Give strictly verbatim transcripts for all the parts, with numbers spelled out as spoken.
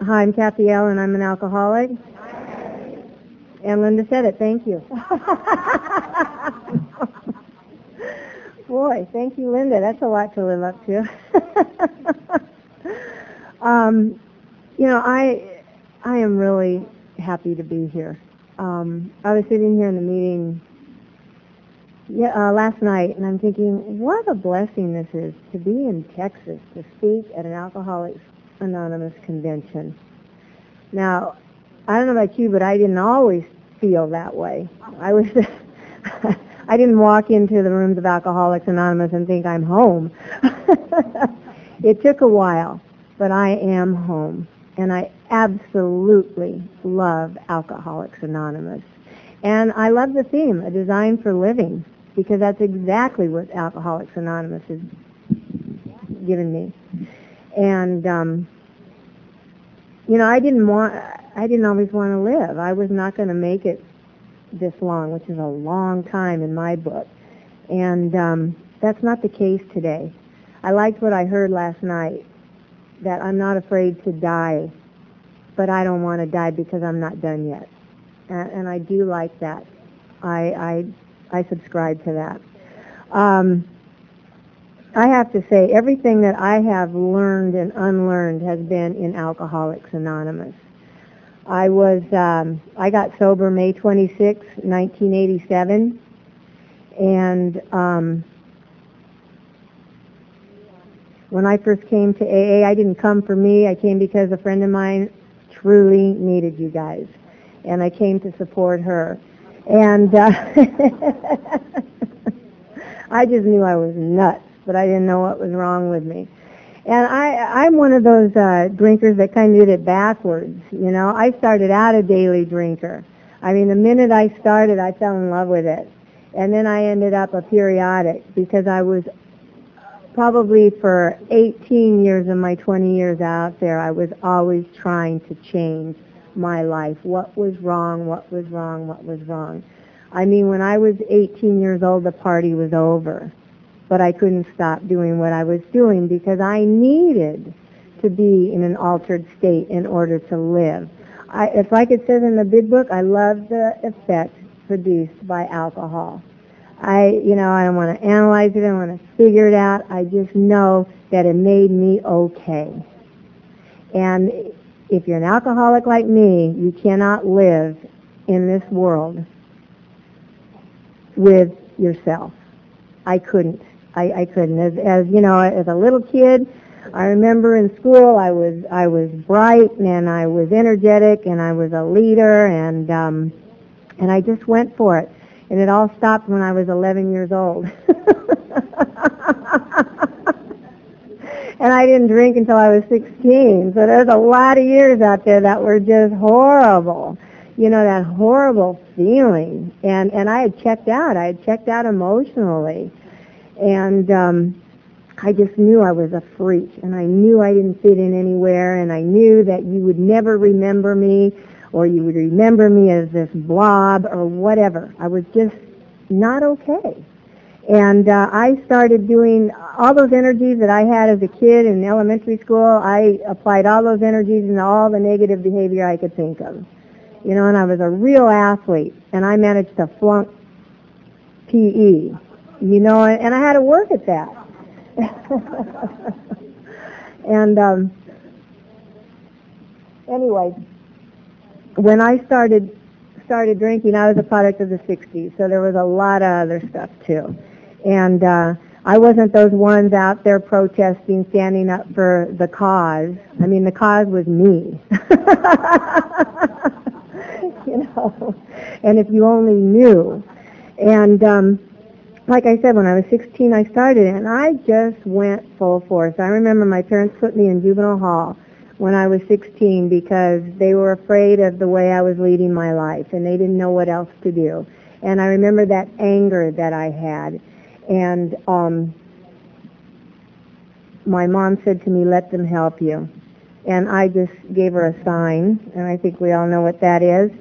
Hi, I'm Kathy L., and I'm an alcoholic. And Linda said it. Thank you. Boy, thank you, Linda. That's a lot to live up to. um, you know, I I am really happy to be here. Um, I was sitting here in the meeting yeah, uh, last night, and I'm thinking, what a blessing this is to be in Texas to speak at an Alcoholics Anonymous convention. Now, I don't know about you, but I didn't always feel that way. I was, I didn't walk into the rooms of Alcoholics Anonymous and think I'm home. It took a while, but I am home, and I absolutely love Alcoholics Anonymous. And I love the theme, A Design for Living, because that's exactly what Alcoholics Anonymous has given me. And, um, you know, I didn't want, I didn't always want to live. I was not going to make it this long, which is a long time in my book. And um, that's not the case today. I liked what I heard last night, that I'm not afraid to die, but I don't want to die because I'm not done yet. And, and I do like that. I, I, I subscribe to that. Um, I have to say, everything that I have learned and unlearned has been in Alcoholics Anonymous. I was, um, I got sober May twenty-sixth, nineteen eighty-seven, and um, when I first came to A A, I didn't come for me. I came because a friend of mine truly needed you guys, and I came to support her. And uh, I just knew I was nuts, but I didn't know what was wrong with me. And I, I'm one of those uh, drinkers that kind of did it backwards. You know, I started out a daily drinker. I mean, the minute I started, I fell in love with it. And then I ended up a periodic because I was probably for eighteen years of my twenty years out there, I was always trying to change my life. What was wrong, what was wrong, what was wrong. I mean, when I was eighteen years old, the party was over. But I couldn't stop doing what I was doing because I needed to be in an altered state in order to live. I, it's like it says in the big book, I love the effect produced by alcohol. I, you know, I don't want to analyze it, I don't want to figure it out. I just know that it made me okay. And if you're an alcoholic like me, you cannot live in this world with yourself. I couldn't. I, I couldn't. As, as you know, as a little kid, I remember in school I was I was bright and I was energetic and I was a leader and um, and I just went for it. And it all stopped when I was eleven years old. And I didn't drink until I was sixteen. So there's a lot of years out there that were just horrible. You know, that horrible feeling. And and I had checked out. I had checked out emotionally. And um, I just knew I was a freak. And I knew I didn't fit in anywhere. And I knew that you would never remember me, or you would remember me as this blob or whatever. I was just not okay. And uh, I started doing all those energies that I had as a kid in elementary school. I applied all those energies into all the negative behavior I could think of. You know, and I was a real athlete, and I managed to flunk P E. You know, and I had to work at that. And um, anyway, when I started started drinking, I was a product of the sixties, so there was a lot of other stuff too. And uh, I wasn't those ones out there protesting, standing up for the cause. I mean, the cause was me. You know, and if you only knew. And um, like I said, when I was sixteen, I started, and I just went full force. I remember my parents put me in juvenile hall when I was sixteen because they were afraid of the way I was leading my life, and they didn't know what else to do. And I remember that anger that I had. And um, my mom said to me, let them help you. And I just gave her a sign, and I think we all know what that is.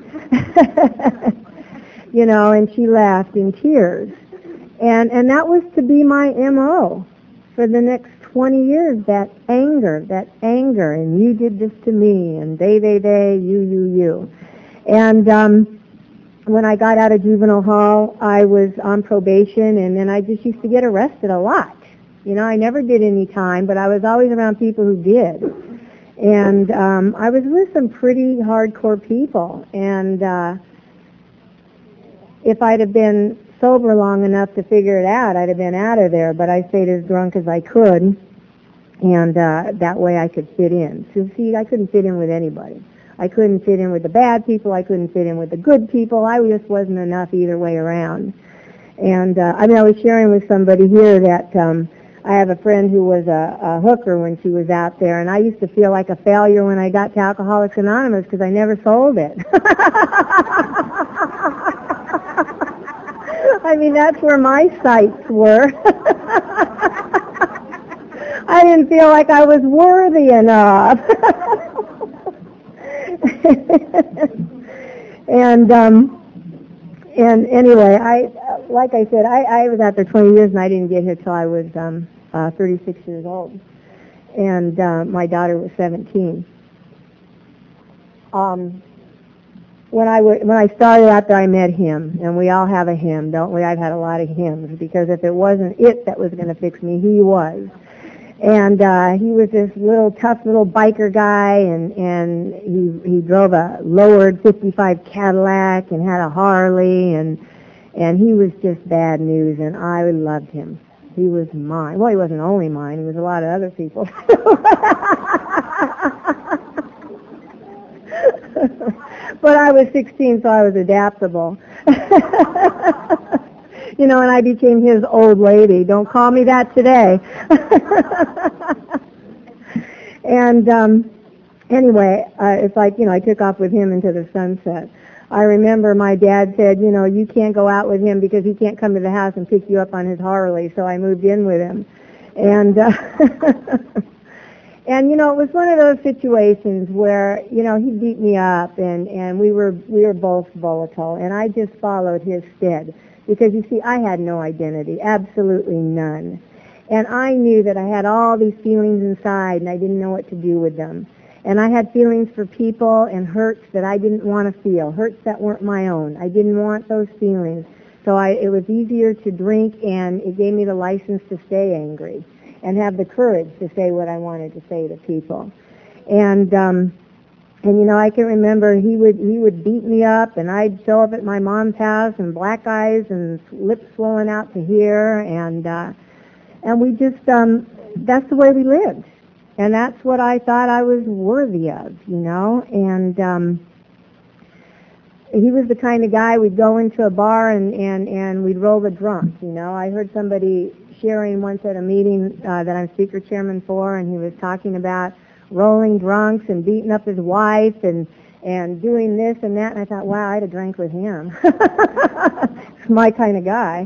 You know, and she laughed in tears. And and that was to be my M O for the next twenty years, that anger, that anger, and you did this to me, and they, they, they, you, you, you. And um, when I got out of juvenile hall, I was on probation, and then I just used to get arrested a lot. You know, I never did any time, but I was always around people who did. And um, I was with some pretty hardcore people, and uh, if I'd have been sober long enough to figure it out, I'd have been out of there, but I stayed as drunk as I could, and uh, that way I could fit in. So see, I couldn't fit in with anybody. I couldn't fit in with the bad people, I couldn't fit in with the good people, I just wasn't enough either way around. And uh, I mean, I was sharing with somebody here that um, I have a friend who was a, a hooker when she was out there, and I used to feel like a failure when I got to Alcoholics Anonymous because I never sold it. I mean, that's where my sights were. I didn't feel like I was worthy enough. and um, and anyway, I like I said, I, I was out there twenty years, and I didn't get here till I was um, uh, thirty-six years old, and uh, my daughter was seventeen. Um, When I w- when I started out there, I met him, and we all have a him, don't we? I've had a lot of hymns, because if it wasn't it that was going to fix me, he was. And uh, he was this little tough little biker guy, and and he he drove a lowered fifty-five Cadillac and had a Harley, and and he was just bad news, and I loved him. He was mine. Well, he wasn't only mine. He was a lot of other people. But I was sixteen, so I was adaptable. You know, and I became his old lady. Don't call me that today. And um, anyway, uh, it's like, you know, I took off with him into the sunset. I remember my dad said, you know, you can't go out with him because he can't come to the house and pick you up on his Harley, so I moved in with him. And... Uh, And, you know, it was one of those situations where, you know, he beat me up, and, and we were we were both volatile, and I just followed his stead. Because, you see, I had no identity, absolutely none. And I knew that I had all these feelings inside, and I didn't know what to do with them. And I had feelings for people and hurts that I didn't want to feel, hurts that weren't my own. I didn't want those feelings. So I, it was easier to drink, and it gave me the license to stay angry and have the courage to say what I wanted to say to people. And um and you know, I can remember he would he would beat me up, and I'd show up at my mom's house and black eyes and lips swollen out to here, and uh and we just um that's the way we lived. And that's what I thought I was worthy of, you know. And um he was the kind of guy, we'd go into a bar and and and we'd roll the drunk, you know. I heard somebody sharing once at a meeting uh, that I'm speaker chairman for, and he was talking about rolling drunks and beating up his wife and and doing this and that, and I thought, wow, I'd have drank with him. It's my kind of guy.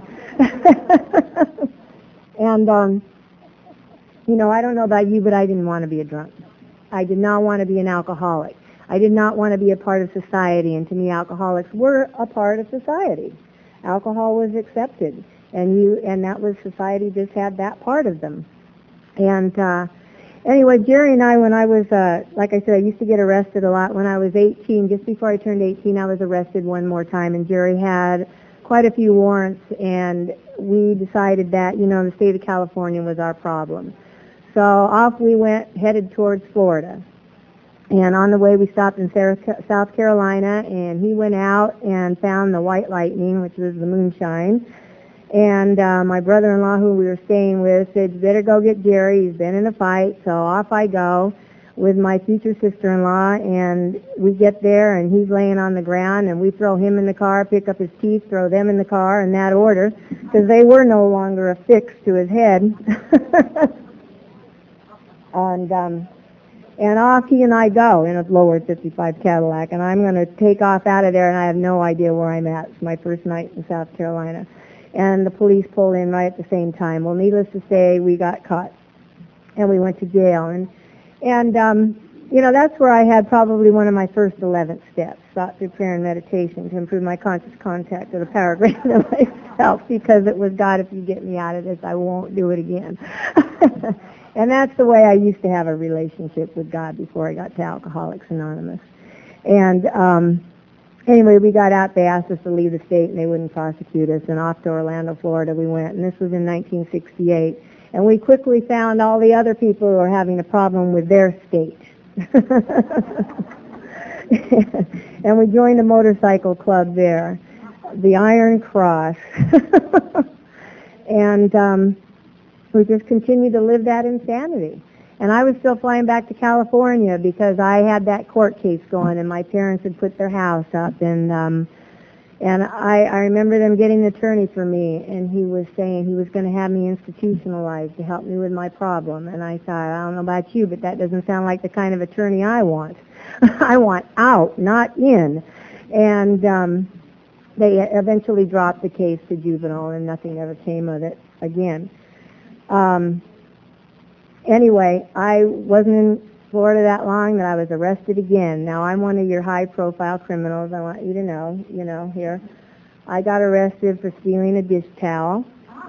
And um, you know, I don't know about you, but I didn't want to be a drunk. I did not want to be an alcoholic. I did not want to be a part of society, and to me, alcoholics were a part of society. Alcohol was accepted. And you, and that was society just had that part of them. And uh, anyway, Jerry and I, when I was, uh, like I said, I used to get arrested a lot. When I was eighteen, just before I turned eighteen, I was arrested one more time, and Jerry had quite a few warrants, and we decided that, you know, the state of California was our problem. So off we went, headed towards Florida. And on the way, we stopped in South Carolina, and he went out and found the White Lightning, which was the moonshine. And uh, my brother-in-law, who we were staying with, said, you better go get Jerry. He's been in a fight. So off I go with my future sister-in-law, and we get there, and he's laying on the ground, and we throw him in the car, pick up his teeth, throw them in the car in that order, because they were no longer affixed to his head. and um, and off he and I go in a lowered fifty-five Cadillac, and I'm going to take off out of there, and I have no idea where I'm at. It's my first night in South Carolina. And the police pulled in right at the same time. Well, needless to say, we got caught, and we went to jail. And, and um, you know, that's where I had probably one of my first eleventh steps, thought through prayer and meditation, to improve my conscious contact with the power greater than myself, because it was, God, if you get me out of this, I won't do it again. And that's the way I used to have a relationship with God before I got to Alcoholics Anonymous. And um, anyway, we got out. They asked us to leave the state, and they wouldn't prosecute us. And off to Orlando, Florida, we went. And this was in nineteen sixty-eight. And we quickly found all the other people who were having a problem with their state. And we joined a motorcycle club there, the Iron Cross. And um, we just continued to live that insanity. And I was still flying back to California because I had that court case going, and my parents had put their house up. And um, and I, I remember them getting an attorney for me, and he was saying he was going to have me institutionalized to help me with my problem. And I thought, I don't know about you, but that doesn't sound like the kind of attorney I want. I want out, not in. And um, they eventually dropped the case to juvenile, and nothing ever came of it again. Um, anyway, I wasn't in Florida that long that I was arrested again. Now, I'm one of your high-profile criminals. I want you to know, you know, here. I got arrested for stealing a dish towel.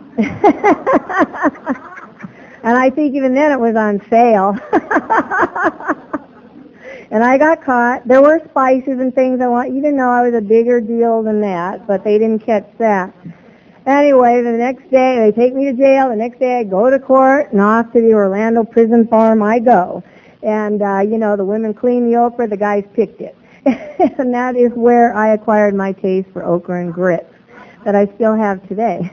And I think even then it was on sale. And I got caught. There were spices and things. I want you to know I was a bigger deal than that, but they didn't catch that. Anyway, the next day, they take me to jail. The next day, I go to court, and off to the Orlando prison farm I go. And, uh, you know, the women clean the okra, the guys picked it. And that is where I acquired my taste for okra and grits that I still have today.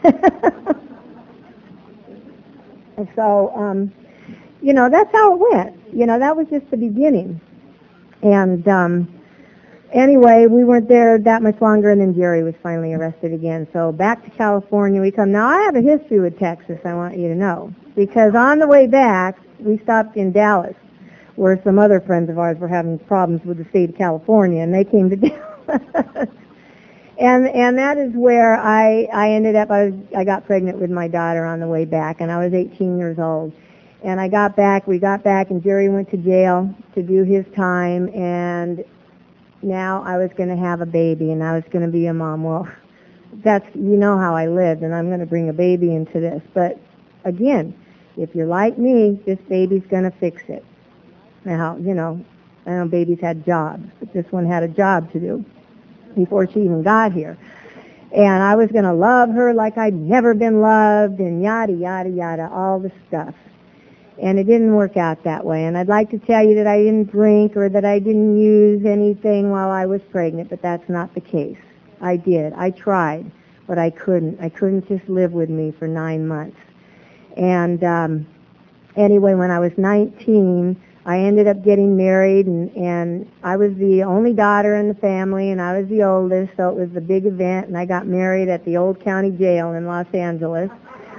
And so, um, you know, that's how it went. You know, that was just the beginning. And um, anyway, we weren't there that much longer, and then Jerry was finally arrested again. So back to California we come. Now, I have a history with Texas, I want you to know, because on the way back, we stopped in Dallas, where some other friends of ours were having problems with the state of California, and they came to Dallas. and and that is where I, I ended up, I, was, I got pregnant with my daughter on the way back, and I was eighteen years old. And I got back, we got back, and Jerry went to jail to do his time, and now I was going to have a baby, and I was going to be a mom. Well, that's, you know how I lived, and I'm going to bring a baby into this. But, again, if you're like me, this baby's going to fix it. Now, you know, I know babies had jobs, but this one had a job to do before she even got here. And I was going to love her like I'd never been loved, and yada, yada, yada, all the stuff. And it didn't work out that way. And I'd like to tell you that I didn't drink or that I didn't use anything while I was pregnant, but that's not the case. I did. I tried, but I couldn't. I couldn't just live with me for nine months. And um, anyway, when I was nineteen, I ended up getting married, and, and I was the only daughter in the family, and I was the oldest, so it was the big event, and I got married at the old county jail in Los Angeles.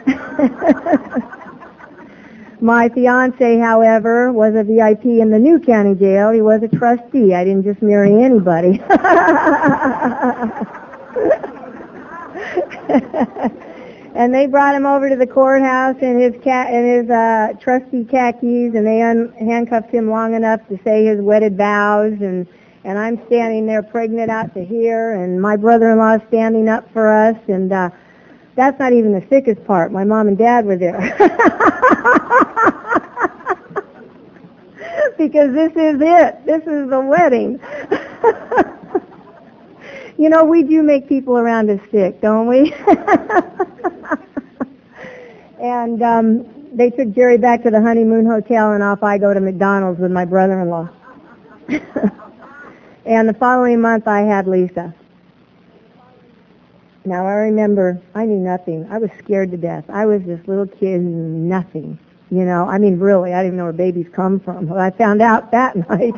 My fiancé, however, was a V I P in the new county jail. He was a trustee. I didn't just marry anybody. And they brought him over to the courthouse in his ca- in his uh, trustee khakis, and they un- handcuffed him long enough to say his wedded vows. And and I'm standing there pregnant out to here, and my brother-in-law is standing up for us, and uh, that's not even the sickest part. My mom and dad were there. Because this is it. This is the wedding. You know, we do make people around us sick, don't we? And um, they took Jerry back to the honeymoon hotel, and off I go to McDonald's with my brother-in-law. And the following month, I had Lisa. Now, I remember, I knew nothing. I was scared to death. I was this little kid who knew nothing. You know, I mean, really, I didn't even know where babies come from. Well, I found out that night.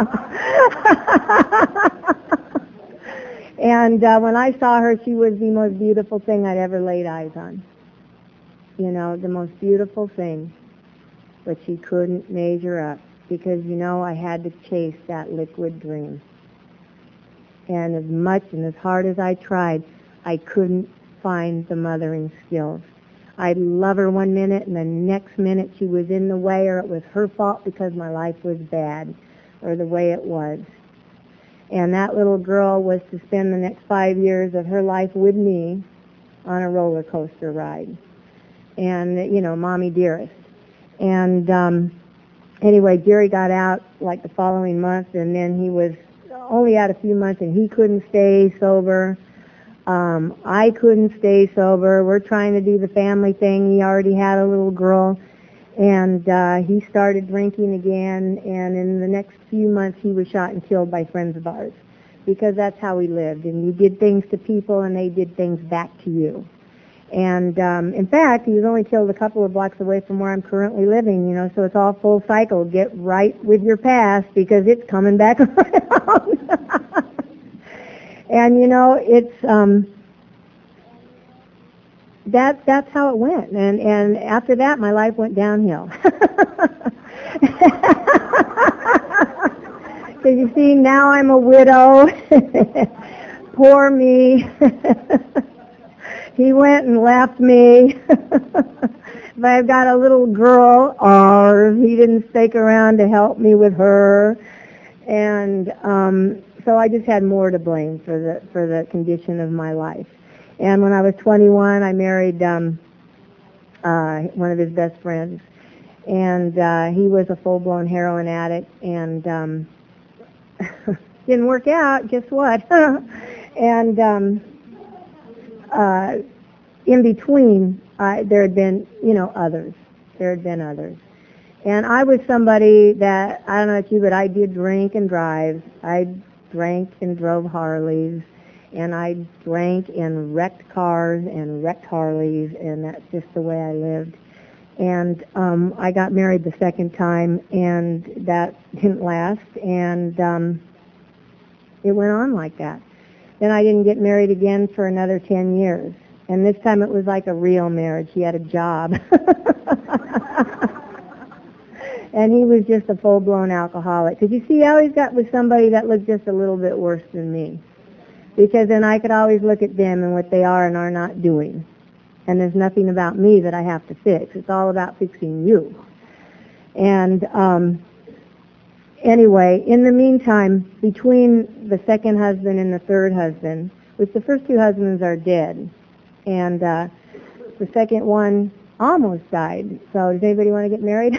And uh, when I saw her, she was the most beautiful thing I'd ever laid eyes on. You know, the most beautiful thing. But she couldn't measure up because, you know, I had to chase that liquid dream. And as much and as hard as I tried, I couldn't find the mothering skills. I'd love her one minute, and the next minute she was in the way, or it was her fault because my life was bad, or the way it was. And that little girl was to spend the next five years of her life with me on a roller coaster ride. And, you know, Mommy Dearest. And um, anyway, Jerry got out like the following month, and then he was only out a few months, and he couldn't stay sober. Um, I couldn't stay sober. We're trying to do the family thing. He already had a little girl, and uh, he started drinking again, and in the next few months he was shot and killed by friends of ours, because that's how we lived. And you did things to people, and they did things back to you. And um, in fact, he was only killed a couple of blocks away from where I'm currently living, you know, so it's all full cycle. Get right with your past, because it's coming back around. And, you know, it's, um, that, that's how it went. And, and after that, my life went downhill. So you see, now I'm a widow. Poor me. He went and left me. But I've got a little girl, or he didn't stick around to help me with her. And um, so I just had more to blame for the for the condition of my life. And when I was twenty-one, I married um, uh, one of his best friends, and uh, he was a full-blown heroin addict, and um, didn't work out. Guess what? And um, uh, in between, uh, there had been, you know, others. There had been others. And I was somebody that, I don't know about you, but I did drink and drive. I drank and drove Harleys, and I drank and wrecked cars and wrecked Harleys, and that's just the way I lived. And um, I got married the second time, and that didn't last, and um, it went on like that. Then I didn't get married again for another ten years, and this time it was like a real marriage. He had a job. And he was just a full-blown alcoholic. Because you see, I always got with somebody that looked just a little bit worse than me. Because then I could always look at them and what they are and are not doing. And there's nothing about me that I have to fix. It's all about fixing you. And um, anyway, in the meantime, between the second husband and the third husband, which the first two husbands are dead, and uh, the second one almost died. So does anybody want to get married?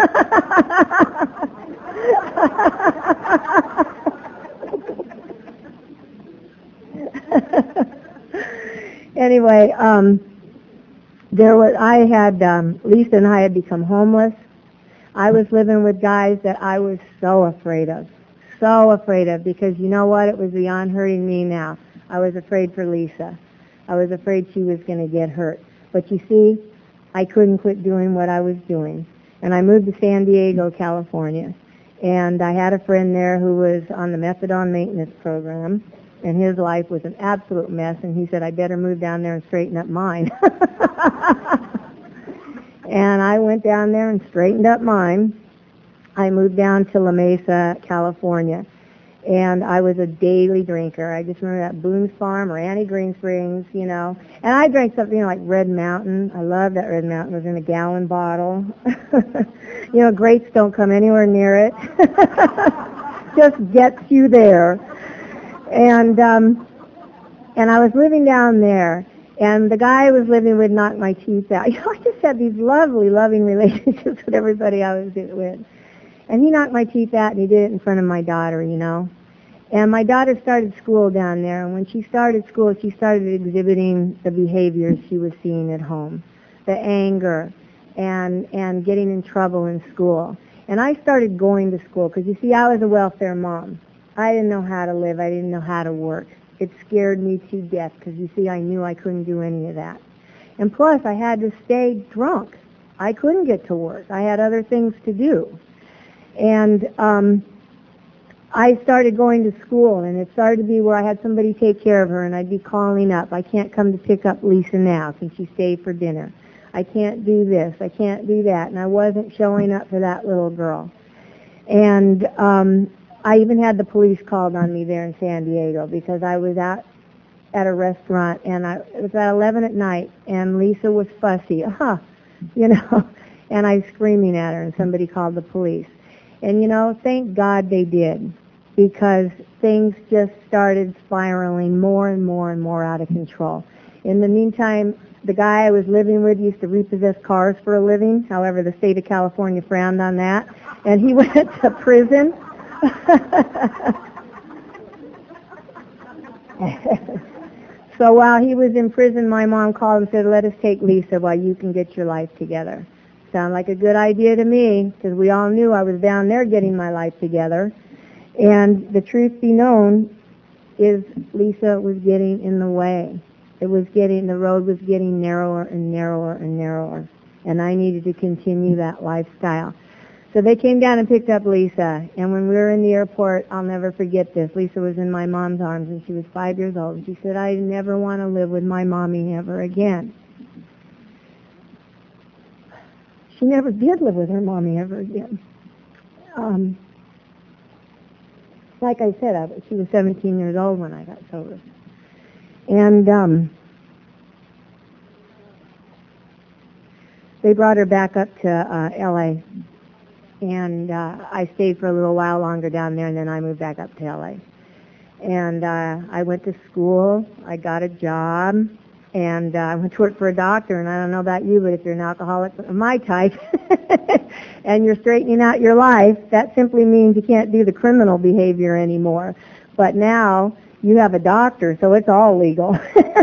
Anyway, um, there was I had um, Lisa and I had become homeless. I was living with guys that I was so afraid of, so afraid of, because you know what? It was beyond hurting me now. I was afraid for Lisa. I was afraid she was going to get hurt. But you see, I couldn't quit doing what I was doing. And I moved to San Diego, California. And I had a friend there who was on the methadone maintenance program, and his life was an absolute mess, and he said, I better move down there and straighten up mine. And I went down there and straightened up mine. I moved down to La Mesa, California, and I was a daily drinker. I just remember that Boone's Farm or Annie Green Springs, you know. And I drank something like Red Mountain. I love that Red Mountain. It was in a gallon bottle. You know, grapes don't come anywhere near it. Just gets you there. And um, and I was living down there, and the guy I was living with knocked my teeth out. You know, I just had these lovely, loving relationships with everybody I was with. And he knocked my teeth out, and he did it in front of my daughter, you know. And my daughter started school down there, and when she started school, she started exhibiting the behaviors she was seeing at home, the anger, and and getting in trouble in school. And I started going to school, because you see, I was a welfare mom. I didn't know how to live. I didn't know how to work. It scared me to death, because you see, I knew I couldn't do any of that. And plus, I had to stay drunk. I couldn't get to work. I had other things to do. And um, I started going to school, and it started to be where I had somebody take care of her, and I'd be calling up. I can't come to pick up Lisa now. Can she stay for dinner? I can't do this. I can't do that. And I wasn't showing up for that little girl. And um, I even had the police called on me there in San Diego, because I was out at a restaurant, and I, it was at eleven at night, and Lisa was fussy, huh, you know, and I was screaming at her, and somebody called the police. And, you know, thank God they did, because things just started spiraling more and more and more out of control. In the meantime, the guy I was living with used to repossess cars for a living. However, the state of California frowned on that, and he went to prison. So while he was in prison, my mom called and said, let us take Lisa while you can get your life together. Sounded like a good idea to me, because we all knew I was down there getting my life together. And the truth be known is Lisa was getting in the way. It was getting, the road was getting narrower and narrower and narrower. And I needed to continue that lifestyle. So they came down and picked up Lisa, and when we were in the airport, I'll never forget this. Lisa was in my mom's arms, and she was five years old. And she said, I never want to live with my mommy ever again. She never did live with her mommy ever again. Um, like I said, I, she was seventeen years old when I got sober. And um, they brought her back up to uh, L A And uh, I stayed for a little while longer down there, and then I moved back up to L A And uh, I went to school. I got a job, and uh, I went to work for a doctor. And I don't know about you, but if you're an alcoholic of my type, and you're straightening out your life, that simply means you can't do the criminal behavior anymore. But now you have a doctor, so it's all legal.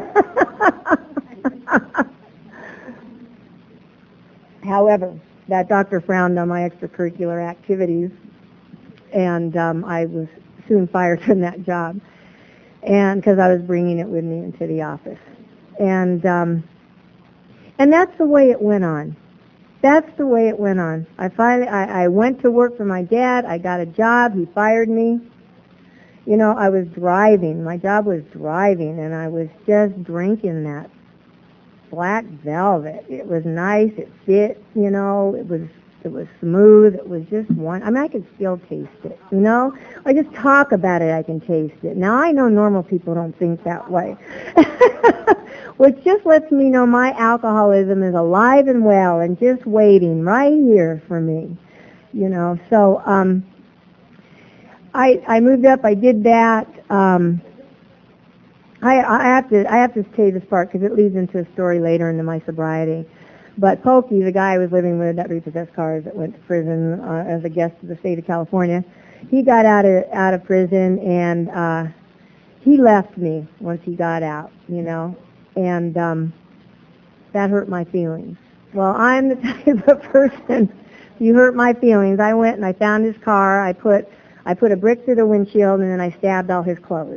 However, that doctor frowned on my extracurricular activities, and um, I was soon fired from that job, and because I was bringing it with me into the office, and um, and that's the way it went on. That's the way it went on. I finally, I, I went to work for my dad. I got a job. He fired me. You know, I was driving. My job was driving, and I was just drinking that black velvet. It was nice. It fit, you know. It was it was smooth. It was just one. I mean, I could still taste it, you know. I just talk about it, I can taste it. Now, I know normal people don't think that way, which just lets me know my alcoholism is alive and well and just waiting right here for me, you know. So um, I I moved up. I did that. Um, I, I have to I have to tell you this part because it leads into a story later into my sobriety. But Pokey, the guy I was living with that repossessed cars that went to prison uh, as a guest of the state of California, he got out of out of prison and uh, he left me once he got out, you know, and um, that hurt my feelings. Well, I'm the type of person, if you hurt my feelings, I went and I found his car. I put I put a brick through the windshield and then I stabbed all his clothes.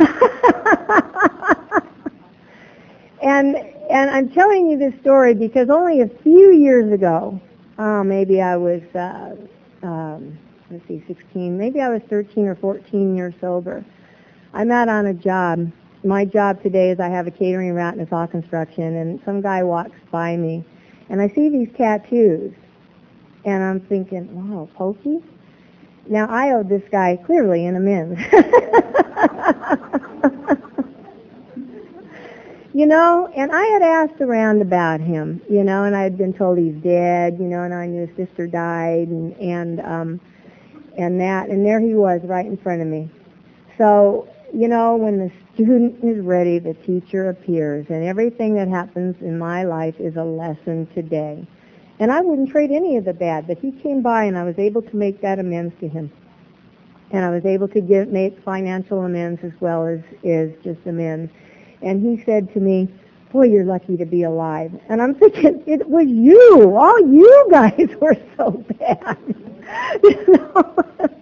and and I'm telling you this story because only a few years ago, oh, maybe I was, uh, um, let's see, sixteen, maybe I was thirteen or fourteen years sober. I'm out on a job. My job today is I have a catering route and it's all construction, and some guy walks by me, and I see these tattoos, and I'm thinking, wow, Pokey? Now, I owed this guy clearly an amends. You know, and I had asked around about him, you know, and I had been told he's dead, you know, and I knew his sister died, and and um, and that, and there he was right in front of me. So, you know, when the student is ready, the teacher appears, and everything that happens in my life is a lesson today. And I wouldn't trade any of the bad, but he came by, and I was able to make that amends to him. And I was able to give, make financial amends as well as, as just amends. And he said to me, boy, you're lucky to be alive. And I'm thinking, it was you. All you guys were so bad. You know?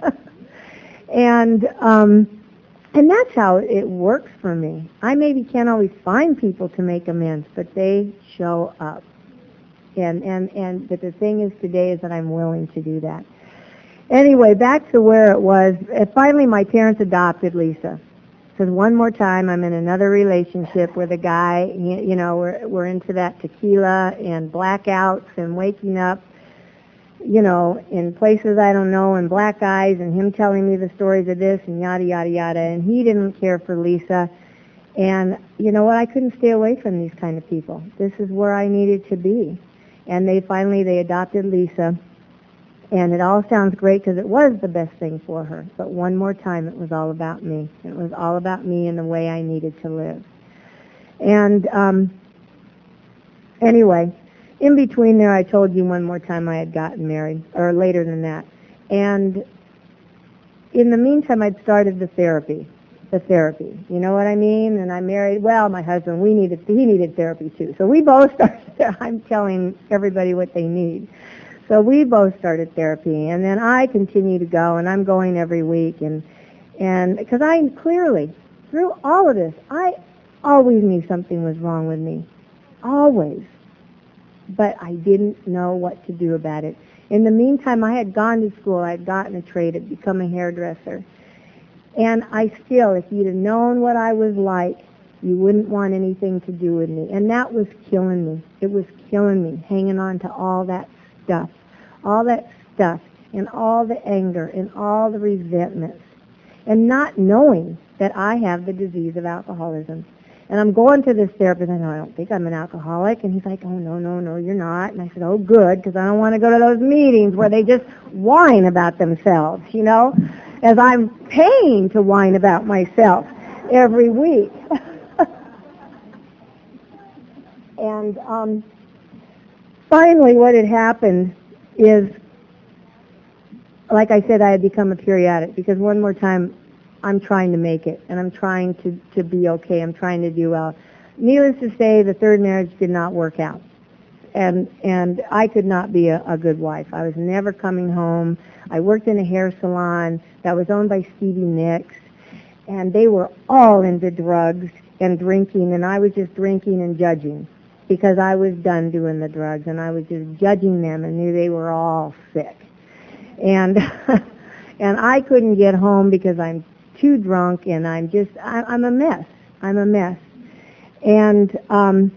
and um, and that's how it works for me. I maybe can't always find people to make amends, but they show up. And, and, and but the thing is today is that I'm willing to do that. Anyway, back to where it was. Finally, my parents adopted Lisa. Because one more time, I'm in another relationship with a guy, you know, we're, we're into that tequila and blackouts and waking up, you know, in places I don't know and black eyes and him telling me the stories of this and yada, yada, yada. And he didn't care for Lisa. And you know what? I couldn't stay away from these kind of people. This is where I needed to be. And they finally, they adopted Lisa. And it all sounds great because it was the best thing for her. But one more time, it was all about me. It was all about me and the way I needed to live. And um, Anyway, in between there, I told you one more time I had gotten married, or later than that. And in the meantime, I'd started the therapy, the therapy. You know what I mean? And I married, well, my husband, we needed, he needed therapy too. So we both started, I'm telling everybody what they need. So we both started therapy. And then I continue to go, and I'm going every week. And, and because I clearly, through all of this, I always knew something was wrong with me. Always. But I didn't know what to do about it. In the meantime, I had gone to school. I had gotten a trade. I'd become a hairdresser. And I still, if you'd have known what I was like, you wouldn't want anything to do with me. And that was killing me. It was killing me, hanging on to all that stuff. All that stuff, and all the anger, and all the resentments. And not knowing that I have the disease of alcoholism. And I'm going to this therapist, and I don't think I'm an alcoholic. And he's like, oh, no, no, no, you're not. And I said, oh, good, because I don't want to go to those meetings where they just whine about themselves, you know, as I'm paying to whine about myself every week. And um, finally what had happened is, like I said, I had become a periodic, because one more time, I'm trying to make it, and I'm trying to, to be okay. I'm trying to do well. Needless to say, the third marriage did not work out. And and I could not be a, a good wife. I was never coming home. I worked in a hair salon that was owned by Stevie Nicks, and they were all into drugs and drinking, and I was just drinking and judging because I was done doing the drugs, and I was just judging them and knew they were all sick. And and I couldn't get home because I'm too drunk, and I'm just, I, I'm a mess. I'm a mess. And um,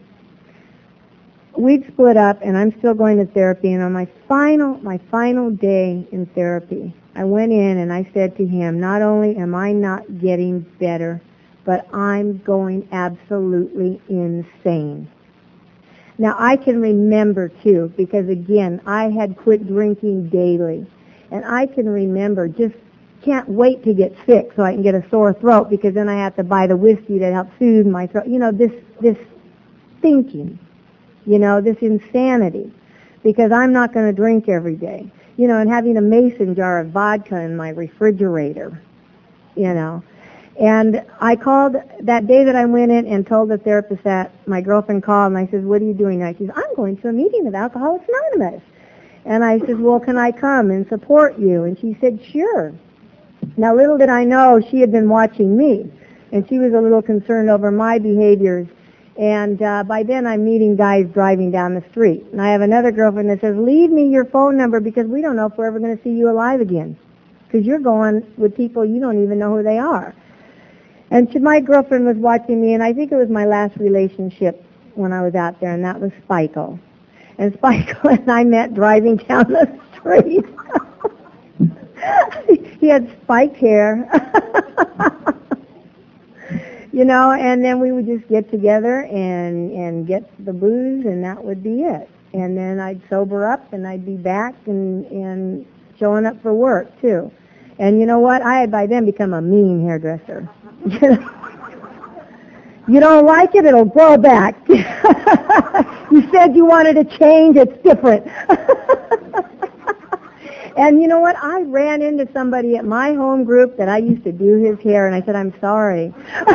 we'd split up, and I'm still going to therapy, and on my final, my final day in therapy, I went in and I said to him, not only am I not getting better, but I'm going absolutely insane. Now, I can remember, too, because, again, I had quit drinking daily, and I can remember just can't wait to get sick so I can get a sore throat, because then I have to buy the whiskey that helps soothe my throat. You know, this this thinking, you know, this insanity, because I'm not going to drink every day. You know, and having a mason jar of vodka in my refrigerator, you know. And I called that day that I went in and told the therapist that. My girlfriend called, and I said, what are you doing now? She says, I'm going to a meeting of Alcoholics Anonymous. And I said, well, can I come and support you? And she said, sure. Now, little did I know she had been watching me, and she was a little concerned over my behaviors. And uh, by then, I'm meeting guys driving down the street. And I have another girlfriend that says, leave me your phone number, because we don't know if we're ever going to see you alive again, because you're going with people you don't even know who they are. And she, my girlfriend was watching me, and I think it was my last relationship when I was out there, and that was Spikel. And Spikel and I met driving down the street. He had spiked hair, you know, and then we would just get together and, and get the booze, and that would be it. And then I'd sober up, and I'd be back and, and showing up for work, too. And you know what? I had by then become a mean hairdresser. You don't like it, it'll grow back. You said you wanted to change, it's different. And you know what? I ran into somebody at my home group that I used to do his hair, and I said, I'm sorry.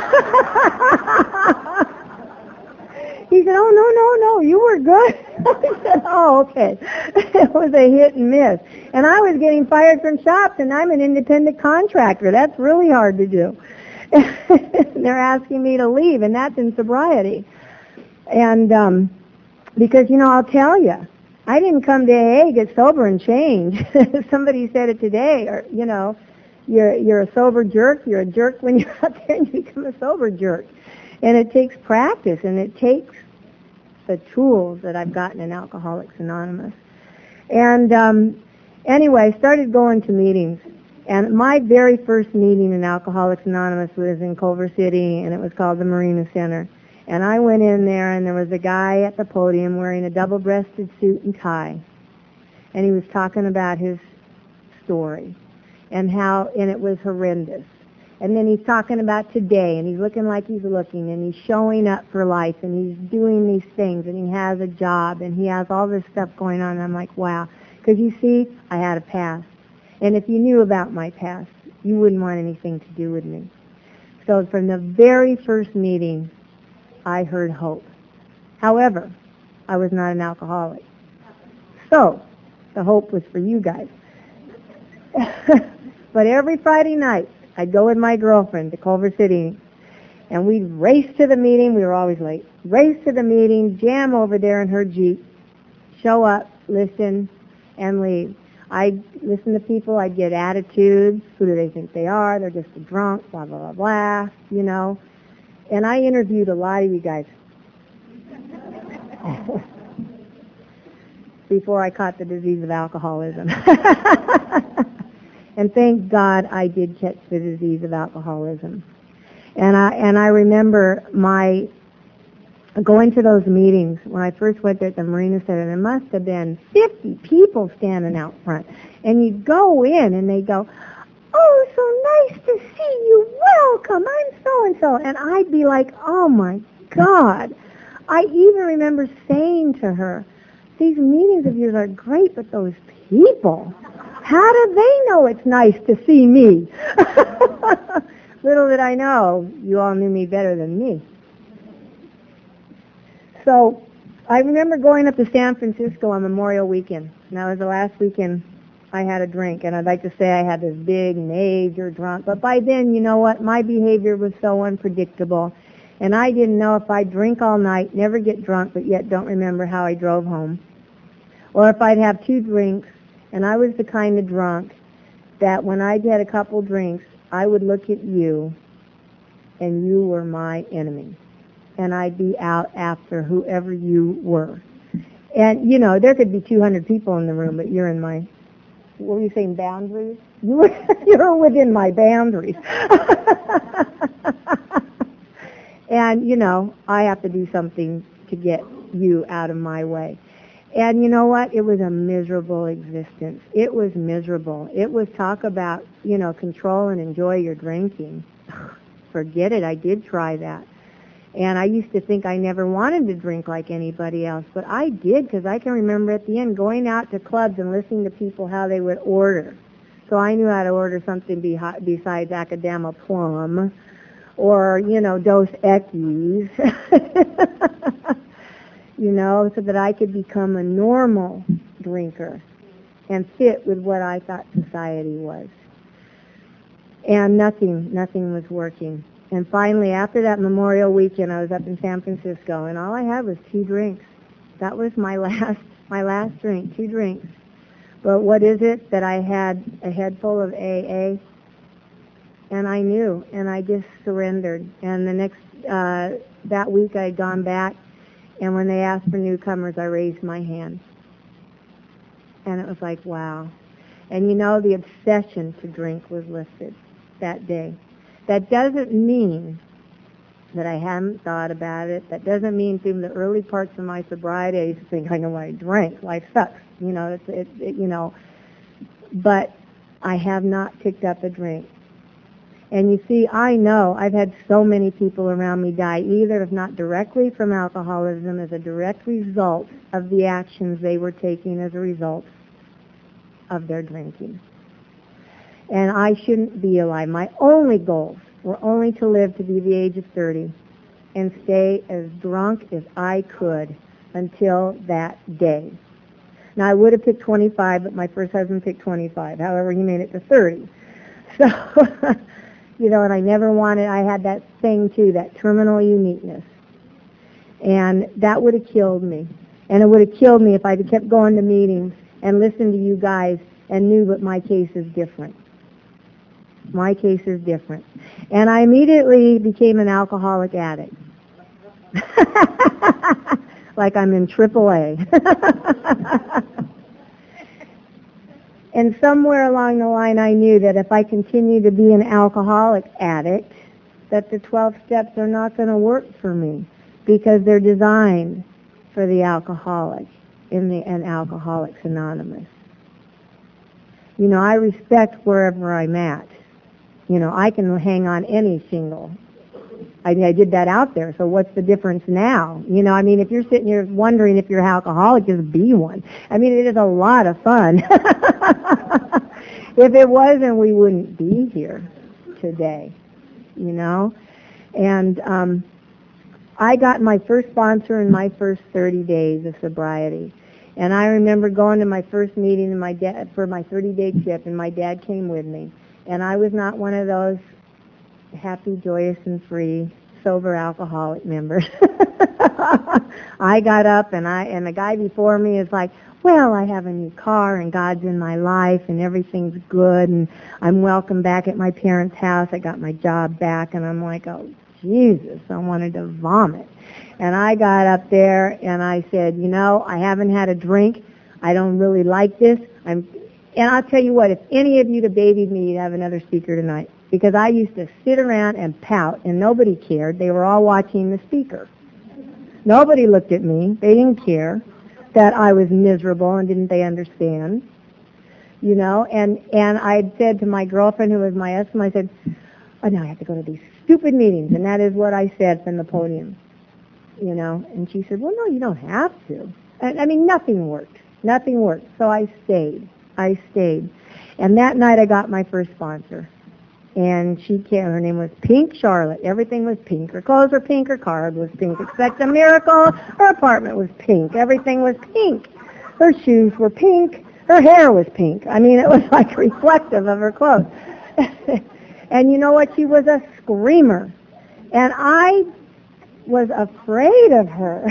He said, oh, no, no, no, you were good. I said, oh, okay. It was a hit and miss. And I was getting fired from shops, and I'm an independent contractor. That's really hard to do. They're asking me to leave, and that's in sobriety. And um, because, you know, I'll tell you, I didn't come to A A, get sober and change. Somebody said it today, or, you know, you're, you're a sober jerk. You're a jerk when you're out there and you become a sober jerk. And it takes practice, and it takes the tools that I've gotten in Alcoholics Anonymous. And um, anyway, I started going to meetings. And my very first meeting in Alcoholics Anonymous was in Culver City, and it was called the Marina Center. And I went in there, and there was a guy at the podium wearing a double-breasted suit and tie. And he was talking about his story and how, and it was horrendous. And then he's talking about today, and he's looking like he's looking, and he's showing up for life, and he's doing these things, and he has a job, and he has all this stuff going on. And I'm like, wow. Because you see, I had a past. And if you knew about my past, you wouldn't want anything to do with me. So from the very first meeting, I heard hope. However, I was not an alcoholic. So the hope was for you guys. But every Friday night, I'd go with my girlfriend to Culver City, and we'd race to the meeting. We were always late. Race to the meeting, jam over there in her Jeep, show up, listen, and leave. I'd listen to people. I'd get attitudes. Who do they think they are? They're just a drunk, blah, blah, blah, blah, you know. And I interviewed a lot of you guys before I caught the disease of alcoholism. And thank God I did catch the disease of alcoholism. And I and I remember my going to those meetings when I first went there at the Marina Center. There must have been fifty people standing out front. And you'd go in and they'd go, "Oh, so nice to see you. Welcome. I'm so-and-so." And I'd be like, oh, my God. I even remember saying to her, "These meetings of yours are great, but those people, how do they know it's nice to see me?" Little did I know, you all knew me better than me. So I remember going up to San Francisco on Memorial Weekend. And that was the last weekend I had a drink. And I'd like to say I had this big, major drunk. But by then, you know what? My behavior was so unpredictable. And I didn't know if I'd drink all night, never get drunk, but yet don't remember how I drove home. Or if I'd have two drinks. And I was the kind of drunk that when I'd had a couple drinks, I would look at you, and you were my enemy. And I'd be out after whoever you were. And, you know, there could be two hundred people in the room, but you're in my, what were you saying, boundaries? You were, you're within my boundaries. And, you know, I have to do something to get you out of my way. And you know what? It was a miserable existence. It was miserable. It was talk about, you know, control and enjoy your drinking. Forget it. I did try that. And I used to think I never wanted to drink like anybody else, but I did, because I can remember at the end going out to clubs and listening to people how they would order. So I knew how to order something besides Acadama Plum or, you know, Dos Equis. You know, so that I could become a normal drinker and fit with what I thought society was. And nothing, nothing was working. And finally, after that Memorial Weekend, I was up in San Francisco, and all I had was two drinks. That was my last, my last drink, two drinks. But what is it that I had a head full of A A? And I knew, and I just surrendered. And the next, uh, that week I'd gone back, and when they asked for newcomers, I raised my hand. And it was like, wow. And you know, the obsession to drink was lifted that day. That doesn't mean that I hadn't thought about it. That doesn't mean through the early parts of my sobriety I used to think, I know why I drank. Life sucks. You know, it's, it, it, you know. But I have not picked up a drink. And you see, I know I've had so many people around me die, either if not directly from alcoholism, as a direct result of the actions they were taking as a result of their drinking. And I shouldn't be alive. My only goals were only to live to be the age of thirty and stay as drunk as I could until that day. Now, I would have picked twenty-five, but my first husband picked twenty-five. However, he made it to thirty. So... You know, and I never wanted, I had that thing too, that terminal uniqueness. And that would have killed me. And it would have killed me if I had kept going to meetings and listened to you guys and knew that my case is different. My case is different. And I immediately became an alcoholic addict. Like I'm in triple A. And somewhere along the line I knew that if I continue to be an alcoholic addict, that the twelve steps are not going to work for me because they're designed for the alcoholic in the and Alcoholics Anonymous. You know, I respect wherever I'm at, You know, I can hang on any shingle. I, I did that out there, so what's the difference now? You know, I mean, if you're sitting here wondering if you're an alcoholic, just be one. I mean, it is a lot of fun. If it wasn't, we wouldn't be here today, you know? And um, I got my first sponsor in my first thirty days of sobriety. And I remember going to my first meeting and my dad, for my thirty-day trip, and my dad came with me. And I was not one of those happy, joyous, and free, sober alcoholic members. I got up, and I and the guy before me is like, well, I have a new car, and God's in my life, and everything's good, and I'm welcome back at my parents' house. I got my job back, and I'm like, oh, Jesus, I wanted to vomit. And I got up there, and I said, you know, I haven't had a drink. I don't really like this. I'm, and I'll tell you what, if any of you had babied me, you'd have another speaker tonight. Because I used to sit around and pout, and nobody cared. They were all watching the speaker. Nobody looked at me. They didn't care that I was miserable, and didn't they understand? You know, and, and I said to my girlfriend, who was my husband, I said, oh, now I have to go to these stupid meetings. And that is what I said from the podium. You know, and she said, well, no, you don't have to. And, I mean, nothing worked. Nothing worked. So I stayed. I stayed. And that night I got my first sponsor. And she came, her name was Pink Charlotte. Everything was pink. Her clothes were pink. Her car was pink. Expect a miracle. Her apartment was pink. Everything was pink. Her shoes were pink. Her hair was pink. I mean, it was like reflective of her clothes. And you know what? She was a screamer. And I was afraid of her.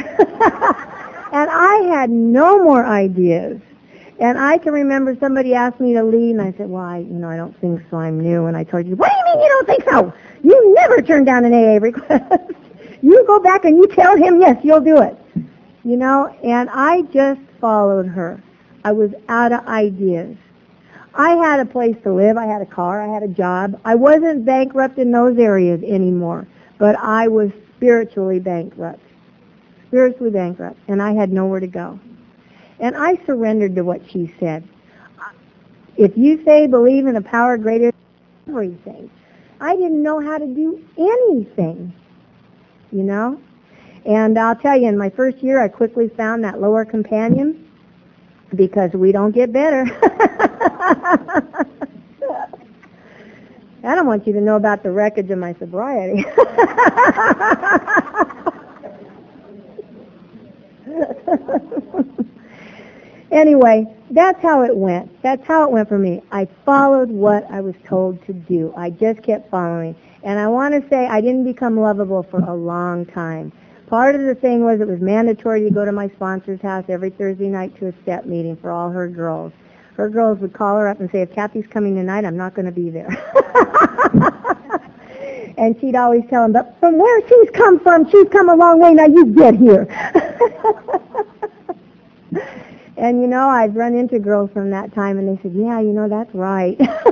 And I had no more ideas. And I can remember somebody asked me to leave, and I said, well, I, you know, I don't think so. I'm new. And I told you, what do you mean you don't think so? You never turn down an A A request. You go back and you tell him, yes, you'll do it. You know, and I just followed her. I was out of ideas. I had a place to live. I had a car. I had a job. I wasn't bankrupt in those areas anymore, but I was spiritually bankrupt. Spiritually bankrupt. And I had nowhere to go. And I surrendered to what she said. If you say believe in a power greater than everything, I didn't know how to do anything, you know? And I'll tell you, in my first year, I quickly found that lower companion because we don't get better. I don't want you to know about the wreckage of my sobriety. Anyway, that's how it went. That's how it went for me. I followed what I was told to do. I just kept following. And I want to say I didn't become lovable for a long time. Part of the thing was it was mandatory to go to my sponsor's house every Thursday night to a step meeting for all her girls. Her girls would call her up and say, if Kathy's coming tonight, I'm not going to be there. And she'd always tell them, but from where she's come from, she's come a long way, now you get here. And, you know, I've run into girls from that time, and they said, yeah, you know, that's right.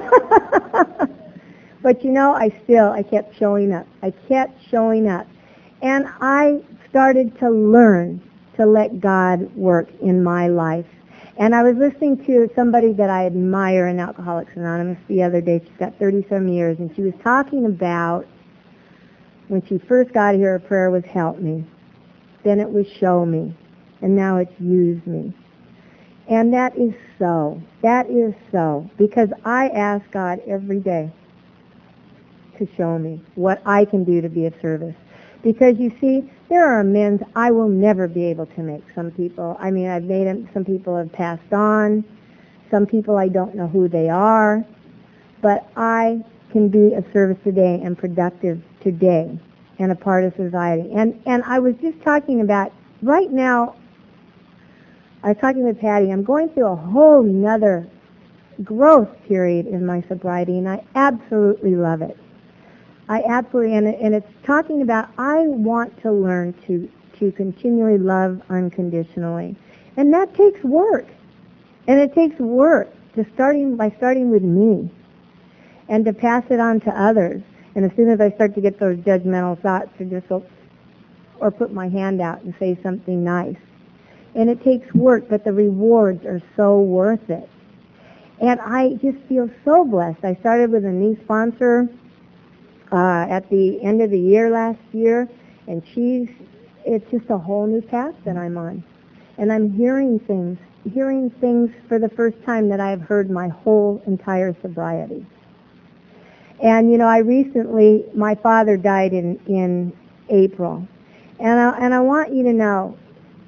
But, you know, I still, I kept showing up. I kept showing up. And I started to learn to let God work in my life. And I was listening to somebody that I admire in Alcoholics Anonymous the other day. She's got thirty-some years, and she was talking about when she first got here, her prayer was help me. Then it was show me. And now it's use me. And that is so. That is so. Because I ask God every day to show me what I can do to be of service. Because, you see, there are amends I will never be able to make. Some people, I mean, I've made them, some people have passed on. Some people I don't know who they are. But I can be of service today and productive today and a part of society. And, and I was just talking about, right now, I was talking with Patty, I'm going through a whole nother growth period in my sobriety, and I absolutely love it. I absolutely, and, it, and it's talking about I want to learn to, to continually love unconditionally. And that takes work. And it takes work to starting by starting with me and to pass it on to others. And as soon as I start to get those judgmental thoughts, to just go, or put my hand out and say something nice. And it takes work, but the rewards are so worth it. And I just feel so blessed. I started with a new sponsor uh, at the end of the year last year, and she's, it's just a whole new path that I'm on. And I'm hearing things, hearing things for the first time that I've heard my whole entire sobriety. And, you know, I recently, my father died in, in April. And I, and I want you to know,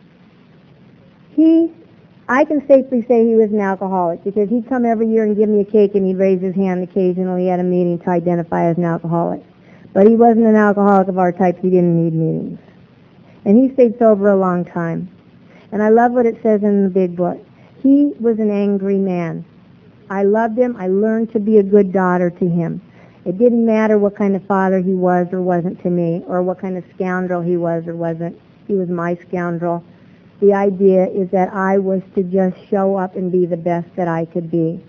he, I can safely say he was an alcoholic because he'd come every year and give me a cake and he'd raise his hand occasionally at a meeting to identify as an alcoholic. But he wasn't an alcoholic of our type. He didn't need meetings. And he stayed sober a long time. And I love what it says in the big book. He was an angry man. I loved him. I learned to be a good daughter to him. It didn't matter what kind of father he was or wasn't to me, or what kind of scoundrel he was or wasn't. He was my scoundrel. The idea is that I was to just show up and be the best that I could be.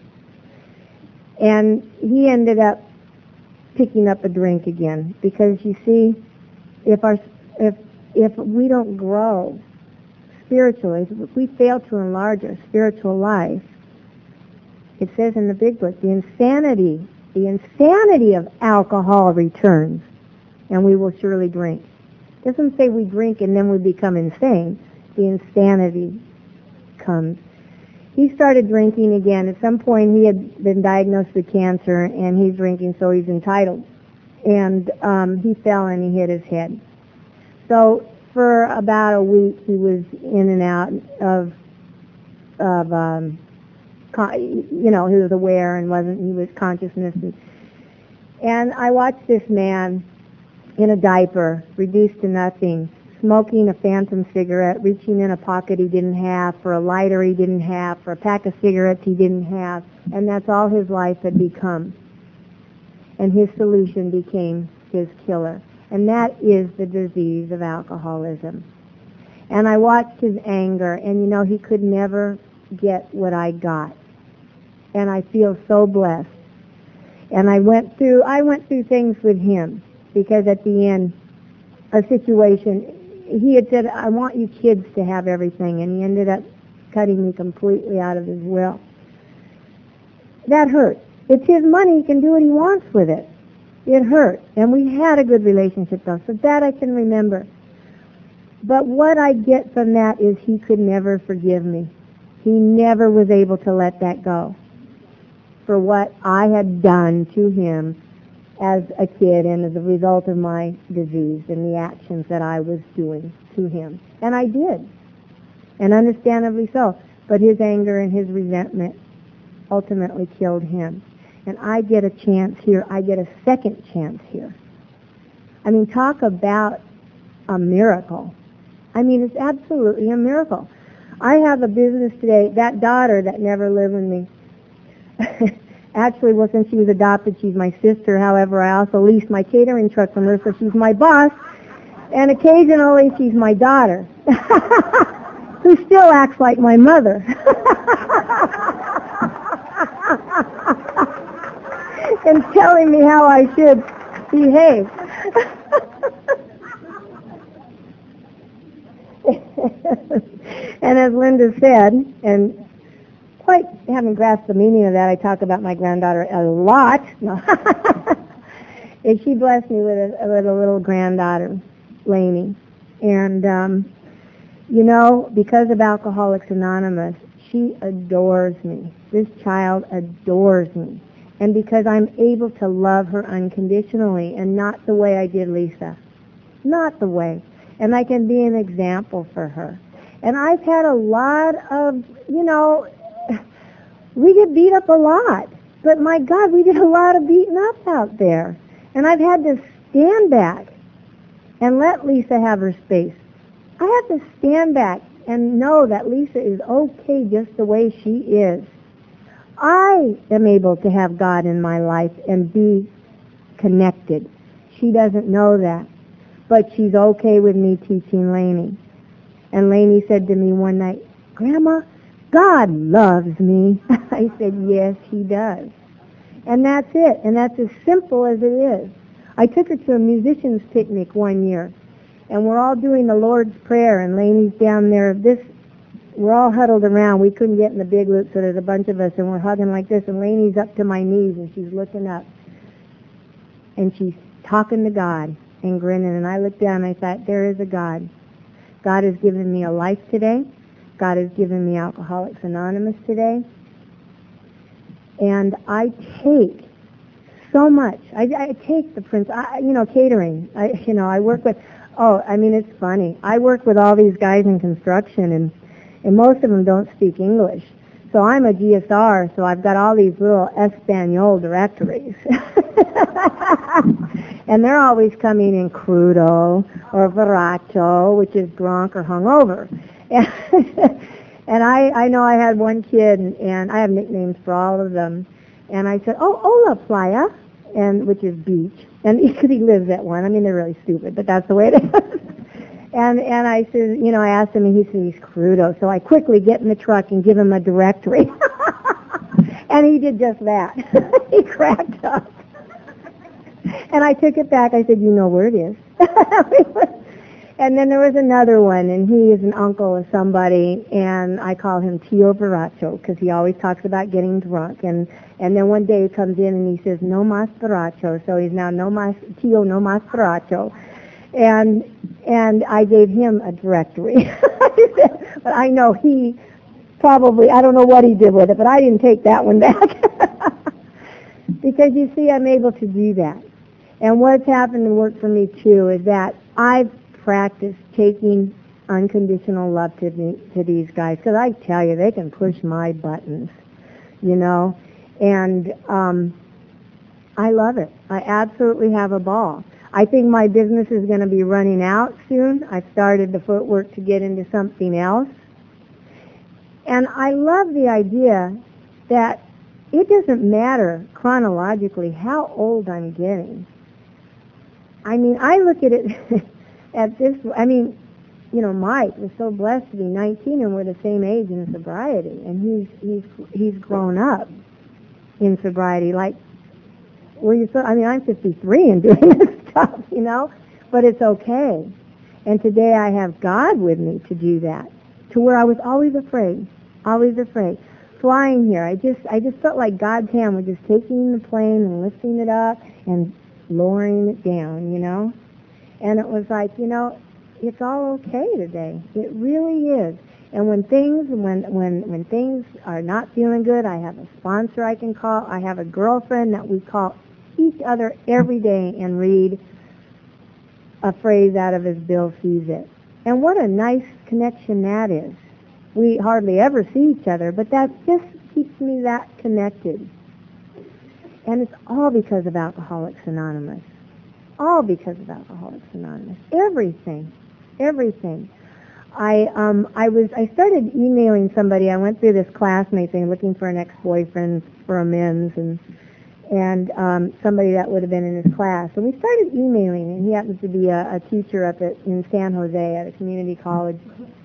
And he ended up picking up a drink again, because you see, if our if if we don't grow spiritually, if we fail to enlarge our spiritual life, it says in the big book, the insanity, the insanity of alcohol returns, and we will surely drink. It doesn't say we drink and then we become insane. The insanity comes. He started drinking again. At some point he had been diagnosed with cancer, and he's drinking, so he's entitled. And um, he fell and he hit his head. So for about a week he was in and out of, of um, you know, he was aware and wasn't, he was consciousness. And, and I watched this man in a diaper, reduced to nothing, smoking a phantom cigarette, reaching in a pocket he didn't have, for a lighter he didn't have, for a pack of cigarettes he didn't have, and that's all his life had become. And his solution became his killer. And that is the disease of alcoholism. And I watched his anger, and you know, he could never get what I got. And I feel so blessed. And I went through, I went through things with him, because at the end, a situation, he had said, I want you kids to have everything, and he ended up cutting me completely out of his will. That hurt. It's his money, he can do what he wants with it. It hurt. And we had a good relationship though, so that I can remember. But what I get from that is he could never forgive me. He never was able to let that go for what I had done to him as a kid and as a result of my disease and the actions that I was doing to him. And I did. And understandably so. But his anger and his resentment ultimately killed him. And I get a chance here. I get a second chance here. I mean, talk about a miracle. I mean, it's absolutely a miracle. I have a business today. That daughter that never lived with me, actually, well, since she was adopted, she's my sister. However, I also lease my catering truck from her, so she's my boss. And occasionally, she's my daughter, who still acts like my mother. And telling me how I should behave. And as Linda said, and quite haven't grasped the meaning of that, I talk about my granddaughter a lot. And she blessed me with a, with a little granddaughter, Lainey. And, um, you know, because of Alcoholics Anonymous, she adores me. This child adores me. And because I'm able to love her unconditionally and not the way I did Lisa. Not the way. And I can be an example for her. And I've had a lot of, you know, we get beat up a lot. But my God, we get a lot of beating up out there. And I've had to stand back and let Lisa have her space. I have to stand back and know that Lisa is okay just the way she is. I am able to have God in my life and be connected. She doesn't know that. But she's okay with me teaching Lainey. And Lainey said to me one night, Grandma, God loves me. I said, yes, he does. And that's it. And that's as simple as it is. I took her to a musician's picnic one year. And we're all doing the Lord's Prayer. And Lainey's down there. This we're all huddled around. We couldn't get in the big loop, so there's a bunch of us, and we're hugging like this, and Lainey's up to my knees, and she's looking up, and she's talking to God and grinning, and I looked down, and I thought, there is a God. God has given me a life today. God has given me Alcoholics Anonymous today. And I take so much. I, I take the Prince, I, you know, catering. I, you know, I work with, oh, I mean, it's funny. I work with all these guys in construction, and, and most of them don't speak English. So I'm a G S R, so I've got all these little Espanol directories. And they're always coming in crudo or borracho, which is drunk or hungover. And, and I, I know I had one kid, and, and I have nicknames for all of them. And I said, oh, hola, playa, and which is beach. And because he lives at one. I mean, they're really stupid, but that's the way it is. And and I said, you know, I asked him, and he said he's crudo. So I quickly get in the truck and give him a directory. And he did just that. He cracked up. And I took it back. I said, you know where it is. And then there was another one, and he is an uncle of somebody, and I call him Tio Borracho because he always talks about getting drunk. And and then one day he comes in and he says, no mas borracho. So he's now no mas, Tio no mas borracho. And and I gave him a directory. But I know he probably, I don't know what he did with it, but I didn't take that one back. Because you see, I'm able to do that. And what's happened and worked for me too is that I've practiced taking unconditional love to, the, to these guys. Because I tell you, they can push my buttons, you know. And um, I love it. I absolutely have a ball. I think my business is going to be running out soon. I've started the footwork to get into something else. And I love the idea that it doesn't matter chronologically how old I'm getting. I mean, I look at it at this, I mean, you know, Mike was so blessed to be nineteen, and we're the same age in sobriety. And he's, he's, he's grown up in sobriety. Like, were you so, I mean, I'm fifty-three and doing this stuff, you know, but it's okay. And today I have God with me to do that, to where I was always afraid, always afraid. Flying here, I just, I just felt like God's hand was just taking the plane and lifting it up and lowering it down, you know. And it was like, you know, it's all okay today. It really is. And when things, when, when, when things are not feeling good, I have a sponsor I can call. I have a girlfriend that we call each other every day and read a phrase out of his Bill Sees It. And what a nice connection that is. We hardly ever see each other, but that just keeps me that connected. And it's all because of Alcoholics Anonymous. All because of Alcoholics Anonymous. Everything. Everything. I um I was I started emailing somebody. I went through this classmate thing looking for an ex-boyfriend for amends, and and um somebody that would have been in his class. And we started emailing, and he happens to be a, a teacher up at in San Jose at a community college.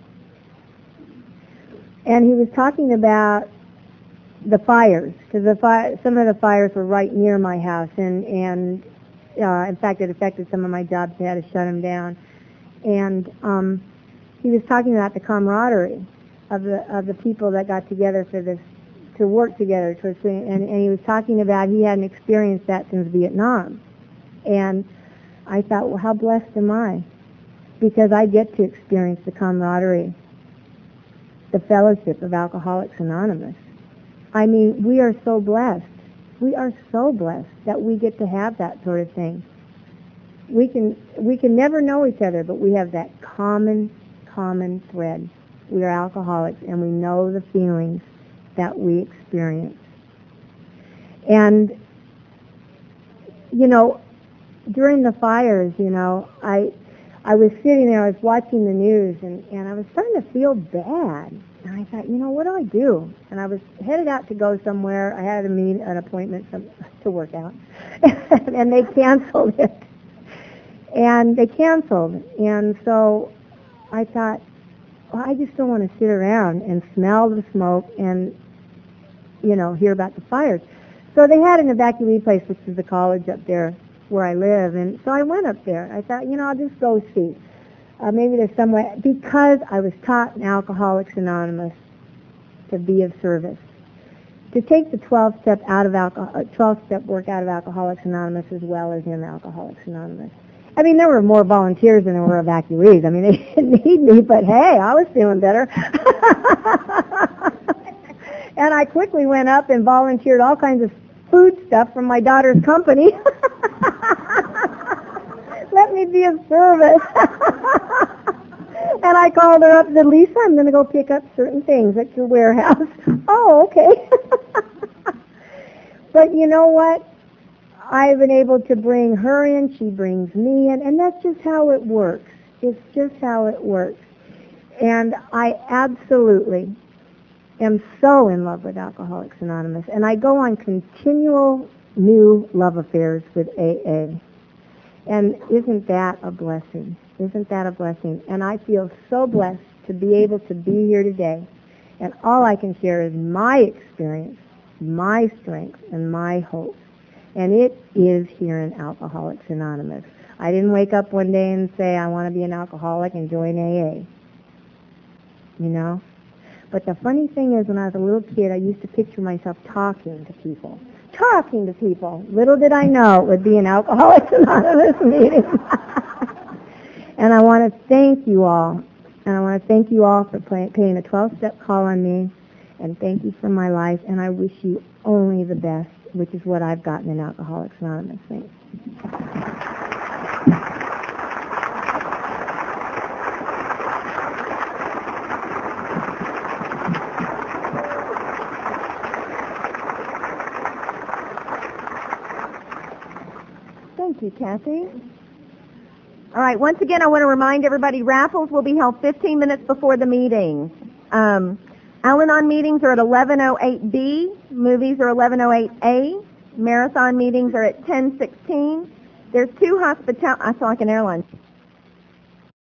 And he was talking about the fires, because the fire, some of the fires were right near my house, and and uh, in fact it affected some of my jobs. They had to shut them down. And um, he was talking about the camaraderie of the of the people that got together for this, to work together. To, and, and he was talking about he hadn't experienced that since Vietnam. And I thought, well, how blessed am I? Because I get to experience the camaraderie, the fellowship of Alcoholics Anonymous. I mean, we are so blessed. We are so blessed that we get to have that sort of thing. We can we can never know each other, but we have that common, common thread. We are alcoholics, and we know the feelings that we experience. And, you know, during the fires, you know, I I was sitting there, I was watching the news, and, and I was starting to feel bad. And I thought, you know, what do I do? And I was headed out to go somewhere. I had a meet, an appointment some, to work out. And they canceled it. And they canceled. And so I thought, well, I just don't want to sit around and smell the smoke and, you know, hear about the fires. So they had an evacuee place, which is the college up there where I live. And so I went up there. I thought, you know, I'll just go see. Uh, maybe there's some way, because I was taught in Alcoholics Anonymous to be of service. To take the twelve-step out of alcohol, twelve-step work out of Alcoholics Anonymous as well as in Alcoholics Anonymous. I mean, there were more volunteers than there were evacuees. I mean, they didn't need me, but hey, I was feeling better. And I quickly went up and volunteered all kinds of food stuff from my daughter's company. Let me be of service. And I called her up and said, Lisa, I'm going to go pick up certain things at your warehouse. Oh, okay. But you know what? I've been able to bring her in. She brings me in. And that's just how it works. It's just how it works. And I absolutely am so in love with Alcoholics Anonymous. And I go on continual new love affairs with A A. And isn't that a blessing? Isn't that a blessing? And I feel so blessed to be able to be here today. And all I can share is my experience, my strength, and my hope. And it is here in Alcoholics Anonymous. I didn't wake up one day and say, I want to be an alcoholic and join A A. You know? But the funny thing is, when I was a little kid, I used to picture myself talking to people. Talking to people. Little did I know it would be an Alcoholics Anonymous meeting. And I want to thank you all. And I want to thank you all for play, paying a twelve-step call on me. And thank you for my life. And I wish you only the best, which is what I've gotten in Alcoholics Anonymous. Thanks. Thank you, Kathy. All right, once again, I want to remind everybody, raffles will be held fifteen minutes before the meeting. Um, Al-Anon meetings are at eleven oh eight B, movies are eleven oh eight A, marathon meetings are at ten sixteen. There's two hospital, I sound like an airline.